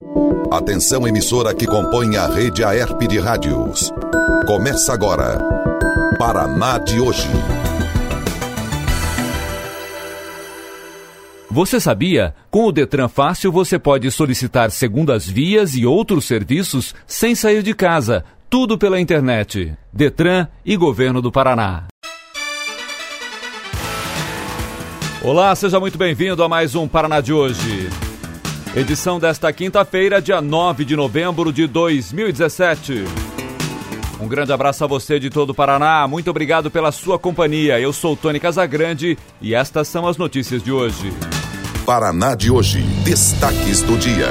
Atenção, emissora que compõe a rede AERP de rádios. Começa agora, Paraná de hoje. Você sabia? Com o Detran Fácil você pode solicitar segundas vias e outros serviços sem sair de casa. Tudo pela internet. Detran e Governo do Paraná. Olá, seja muito bem-vindo a mais um Paraná de hoje. Edição desta quinta-feira, dia 9 de novembro de 2017. Um grande abraço a você de todo o Paraná. Muito obrigado pela sua companhia. Eu sou Tony Casagrande e estas são as notícias de hoje. Paraná de hoje. Destaques do dia.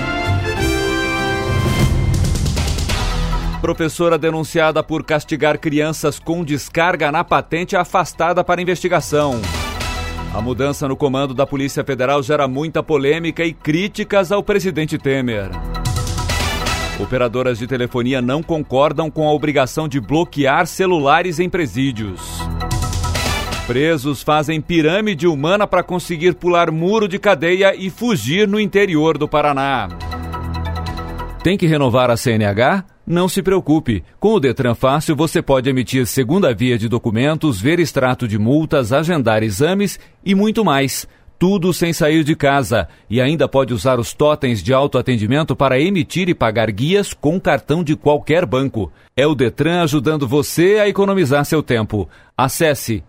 Professora denunciada por castigar crianças com descarga na patente afastada para investigação. A mudança no comando da Polícia Federal gera muita polêmica e críticas ao presidente Temer. Operadoras de telefonia não concordam com a obrigação de bloquear celulares em presídios. Presos fazem pirâmide humana para conseguir pular muro de cadeia e fugir no interior do Paraná. Tem que renovar a CNH? Não se preocupe, com o Detran Fácil você pode emitir segunda via de documentos, ver extrato de multas, agendar exames e muito mais. Tudo sem sair de casa. E ainda pode usar os totens de autoatendimento para emitir e pagar guias com cartão de qualquer banco. É o Detran ajudando você a economizar seu tempo. Acesse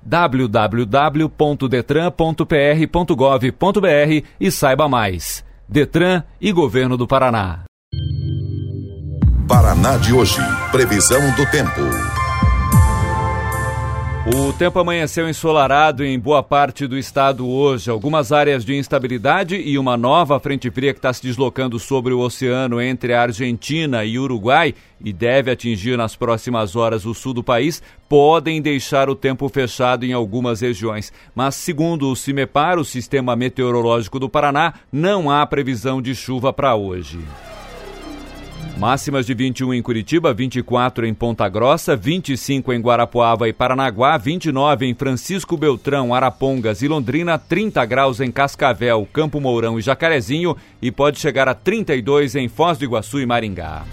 www.detran.pr.gov.br e saiba mais. Detran e Governo do Paraná. Paraná de hoje. Previsão do tempo. O tempo amanheceu ensolarado em boa parte do estado hoje. Algumas áreas de instabilidade e uma nova frente fria que está se deslocando sobre o oceano entre a Argentina e Uruguai e deve atingir nas próximas horas o sul do país, podem deixar o tempo fechado em algumas regiões. Mas, segundo o CIMEPAR, o Sistema Meteorológico do Paraná, não há previsão de chuva para hoje. Máximas de 21 em Curitiba, 24 em Ponta Grossa, 25 em Guarapuava e Paranaguá, 29 em Francisco Beltrão, Arapongas e Londrina, 30 graus em Cascavel, Campo Mourão e Jacarezinho e pode chegar a 32 em Foz do Iguaçu e Maringá.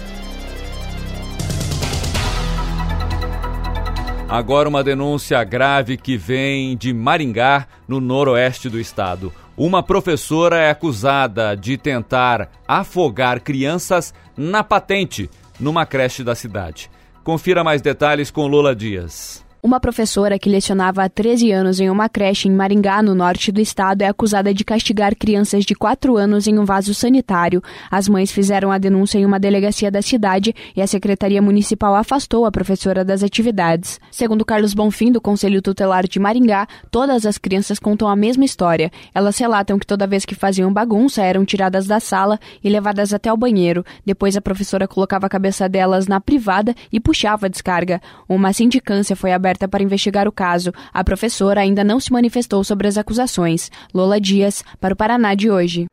Agora uma denúncia grave que vem de Maringá, no noroeste do estado. Uma professora é acusada de tentar afogar crianças na patente, numa creche da cidade. Confira mais detalhes com Lola Dias. Uma professora que lecionava há 13 anos em uma creche em Maringá, no norte do estado, é acusada de castigar crianças de 4 anos em um vaso sanitário. As mães fizeram a denúncia em uma delegacia da cidade e a Secretaria Municipal afastou a professora das atividades. Segundo Carlos Bonfim, do Conselho Tutelar de Maringá, todas as crianças contam a mesma história. Elas relatam que toda vez que faziam bagunça, eram tiradas da sala e levadas até o banheiro. Depois a professora colocava a cabeça delas na privada e puxava a descarga. Uma sindicância foi aberta para investigar o caso. A professora ainda não se manifestou sobre as acusações. Lola Dias, para o Paraná de hoje.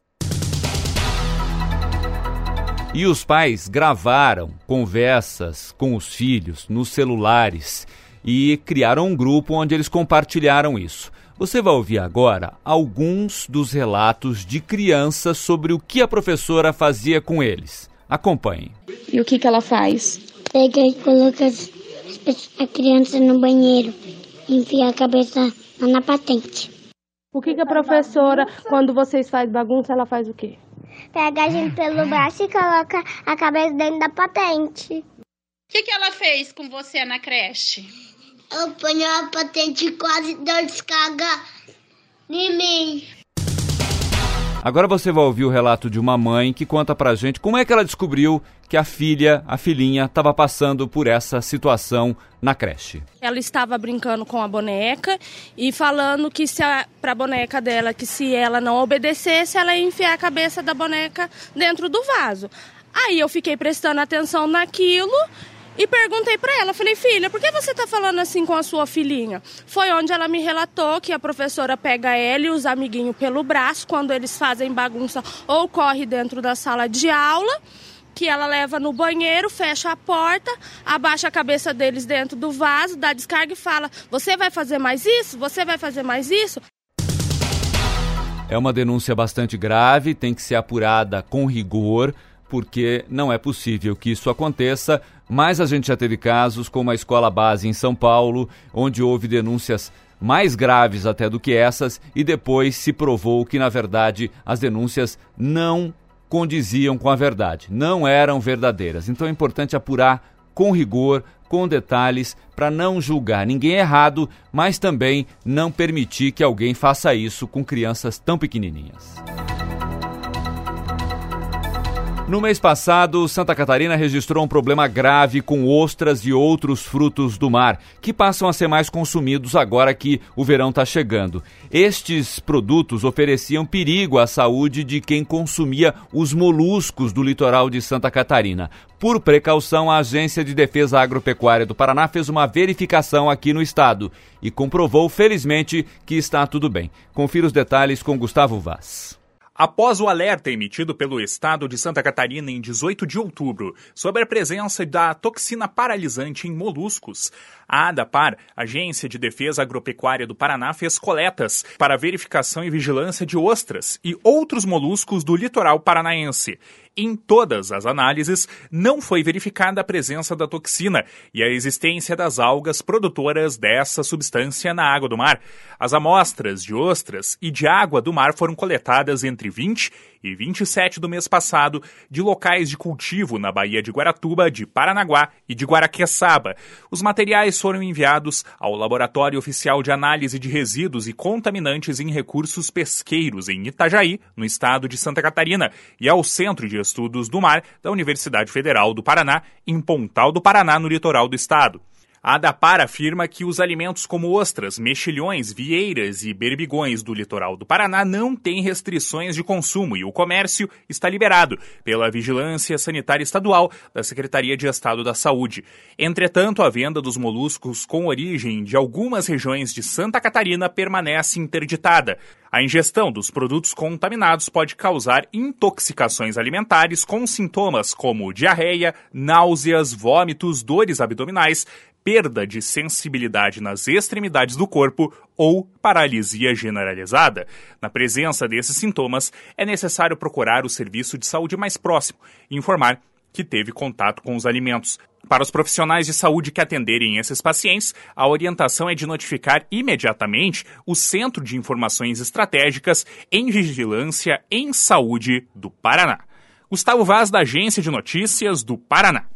E os pais gravaram conversas com os filhos nos celulares e criaram um grupo onde eles compartilharam isso. Você vai ouvir agora alguns dos relatos de crianças sobre o que a professora fazia com eles. Acompanhe. E o que ela faz? Pega e coloca a criança no banheiro e enfia a cabeça na patente. O que a professora, quando vocês fazem bagunça, ela faz o quê? Pega a gente pelo braço e coloca a cabeça dentro da patente. O que ela fez com você na creche? Eu ponho a patente e quase deu descarga em mim. Agora você vai ouvir o relato de uma mãe que conta pra gente como é que ela descobriu que a filhinha, estava passando por essa situação na creche. Ela estava brincando com a boneca e falando que para a boneca dela, que se ela não obedecesse, ela ia enfiar a cabeça da boneca dentro do vaso. Aí eu fiquei prestando atenção naquilo e perguntei para ela, falei, filha, por que você está falando assim com a sua filhinha? Foi onde ela me relatou que a professora pega ela e os amiguinhos pelo braço quando eles fazem bagunça ou corre dentro da sala de aula, que ela leva no banheiro, fecha a porta, abaixa a cabeça deles dentro do vaso, dá descarga e fala, você vai fazer mais isso? Você vai fazer mais isso? É uma denúncia bastante grave, tem que ser apurada com rigor, porque não é possível que isso aconteça, mas a gente já teve casos como a escola base em São Paulo, onde houve denúncias mais graves até do que essas, e depois se provou que, na verdade, as denúncias não condiziam com a verdade, não eram verdadeiras. Então é importante apurar com rigor, com detalhes, para não julgar ninguém errado, mas também não permitir que alguém faça isso com crianças tão pequenininhas. No mês passado, Santa Catarina registrou um problema grave com ostras e outros frutos do mar, que passam a ser mais consumidos agora que o verão está chegando. Estes produtos ofereciam perigo à saúde de quem consumia os moluscos do litoral de Santa Catarina. Por precaução, a Agência de Defesa Agropecuária do Paraná fez uma verificação aqui no estado e comprovou, felizmente, que está tudo bem. Confira os detalhes com Gustavo Vaz. Após o alerta emitido pelo estado de Santa Catarina em 18 de outubro sobre a presença da toxina paralisante em moluscos, a ADAPAR, Agência de Defesa Agropecuária do Paraná, fez coletas para verificação e vigilância de ostras e outros moluscos do litoral paranaense. Em todas as análises, não foi verificada a presença da toxina e a existência das algas produtoras dessa substância na água do mar. As amostras de ostras e de água do mar foram coletadas entre 20 e 27 do mês passado de locais de cultivo na Baía de Guaratuba, de Paranaguá e de Guaraqueçaba. Os materiais foram enviados ao Laboratório Oficial de Análise de Resíduos e Contaminantes em Recursos Pesqueiros, em Itajaí, no estado de Santa Catarina, e ao Centro de Estudos do Mar da Universidade Federal do Paraná, em Pontal do Paraná, no litoral do estado. A ADAPAR afirma que os alimentos como ostras, mexilhões, vieiras e berbigões do litoral do Paraná não têm restrições de consumo e o comércio está liberado pela Vigilância Sanitária Estadual da Secretaria de Estado da Saúde. Entretanto, a venda dos moluscos com origem de algumas regiões de Santa Catarina permanece interditada. A ingestão dos produtos contaminados pode causar intoxicações alimentares com sintomas como diarreia, náuseas, vômitos, dores abdominais, perda de sensibilidade nas extremidades do corpo ou paralisia generalizada. Na presença desses sintomas, é necessário procurar o serviço de saúde mais próximo e informar que teve contato com os alimentos. Para os profissionais de saúde que atenderem esses pacientes, a orientação é de notificar imediatamente o Centro de Informações Estratégicas em Vigilância em Saúde do Paraná. Gustavo Vaz, da Agência de Notícias do Paraná.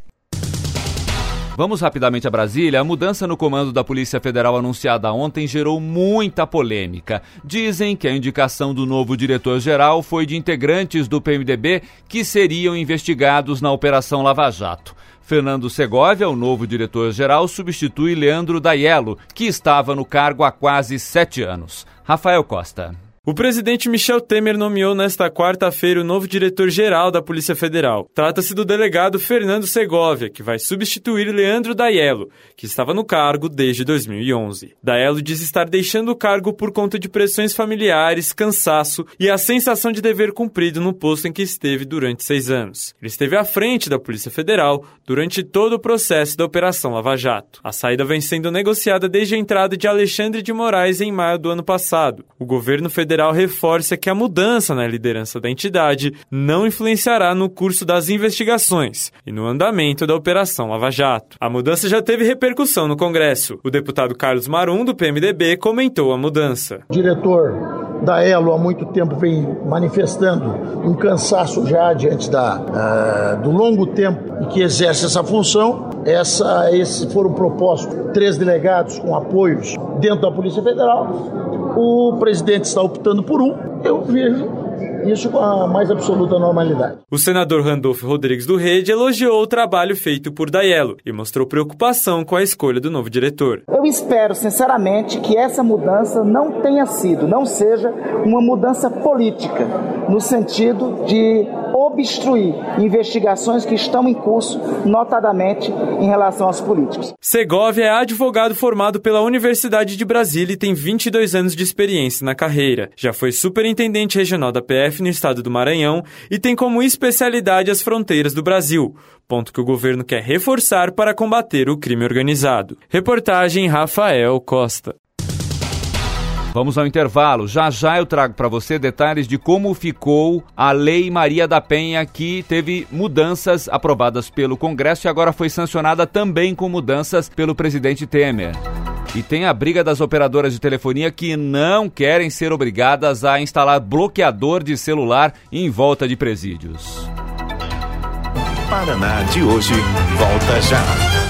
Vamos rapidamente a Brasília. A mudança no comando da Polícia Federal anunciada ontem gerou muita polêmica. Dizem que a indicação do novo diretor-geral foi de integrantes do PMDB que seriam investigados na Operação Lava Jato. Fernando Segovia, o novo diretor-geral, substitui Leandro Daiello, que estava no cargo há quase 7 anos. Rafael Costa. O presidente Michel Temer nomeou nesta quarta-feira o novo diretor-geral da Polícia Federal. Trata-se do delegado Fernando Segovia, que vai substituir Leandro Daiello, que estava no cargo desde 2011. Daiello diz estar deixando o cargo por conta de pressões familiares, cansaço e a sensação de dever cumprido no posto em que esteve durante 6 anos. Ele esteve à frente da Polícia Federal durante todo o processo da Operação Lava Jato. A saída vem sendo negociada desde a entrada de Alexandre de Moraes em maio do ano passado. O governo federal reforça que a mudança na liderança da entidade não influenciará no curso das investigações e no andamento da Operação Lava Jato. A mudança já teve repercussão no Congresso. O deputado Carlos Marum, do PMDB, comentou a mudança. O diretor Daiello há muito tempo vem manifestando um cansaço já diante do longo tempo que exerce essa função. Esses foram propostos 3 delegados com apoios dentro da Polícia Federal. O presidente está optando por um. Eu vejo isso com a mais absoluta normalidade. O senador Randolfo Rodrigues do Rede elogiou o trabalho feito por Daiello e mostrou preocupação com a escolha do novo diretor. Eu espero, sinceramente, que essa mudança não seja uma mudança política, no sentido de obstruir investigações que estão em curso, notadamente em relação aos políticos. Segovia é advogado formado pela Universidade de Brasília e tem 22 anos de experiência na carreira. Já foi superintendente regional da PF no estado do Maranhão e tem como especialidade as fronteiras do Brasil, ponto que o governo quer reforçar para combater o crime organizado. Reportagem Rafael Costa. Vamos ao intervalo. Já já eu trago para você detalhes de como ficou a Lei Maria da Penha, que teve mudanças aprovadas pelo Congresso e agora foi sancionada também com mudanças pelo presidente Temer. E tem a briga das operadoras de telefonia que não querem ser obrigadas a instalar bloqueador de celular em volta de presídios. Paraná de hoje volta já.